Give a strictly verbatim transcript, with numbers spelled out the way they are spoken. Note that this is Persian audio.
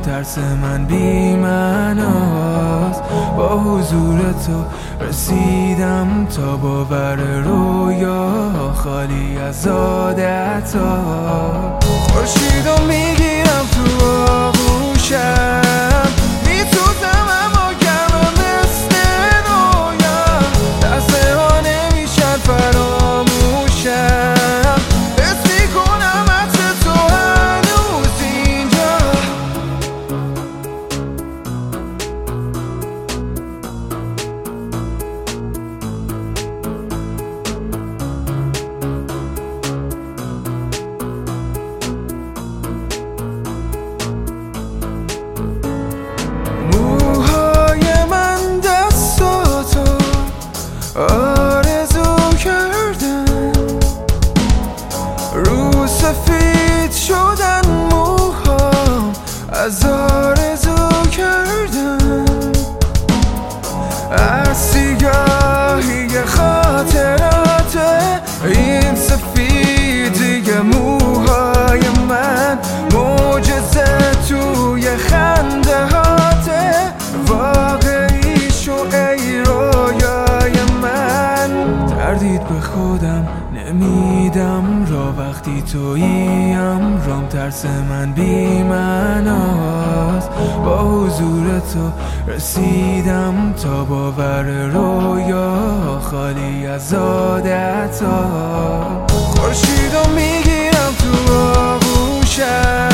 ترس من بی معناست. با حضور تو رسیدم تا باور رویا خالی از عادت‌ها. خورشیدو میگیرم تو آغوشم، میسوزم اما گرمم مثل نویم. لحظه ها نمیشن فراموشم، حس میکنم عطر تو هنوز اینجا. آرزو کردن رو سفید شدن موهام، از آرزو کردن از سیاهی خاطرات این سفیدی موهای من. معجزه توی خنده هاته، واقعی شو ای رویای من. تردید به خودم نمیدم را وقتی توییم رام. ترس من بی معناست. با حضور تو رسیدم تا باور رویا خالی از عادت‌ها. خورشیدو میگیرم تو آغوشم،